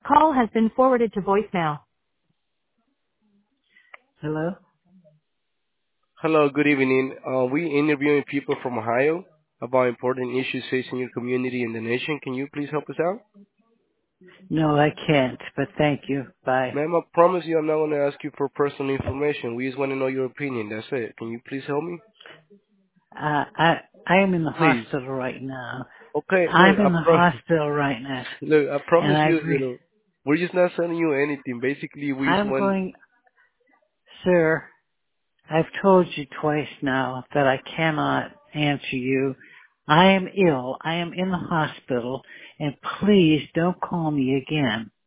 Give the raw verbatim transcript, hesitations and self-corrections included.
call has been forwarded to voicemail. Hello? Hello, good evening. Uh, we interviewing people from Ohio about important issues facing your community and the nation. Can you please help us out? No, I can't, but thank you. Bye. Ma'am, I promise you I'm not going to ask you for personal information. We just want to know your opinion. That's it. Can you please help me? Uh, I, I am in the Please. hospital right now. Okay, look, I'm I in the pro- hospital right now, look, I and promise I've you, you re- know, we're just not selling you anything. Basically, we just I'm want, going, sir, I've told you twice now that I cannot answer you. I am ill. I am in the hospital, and please don't call me again.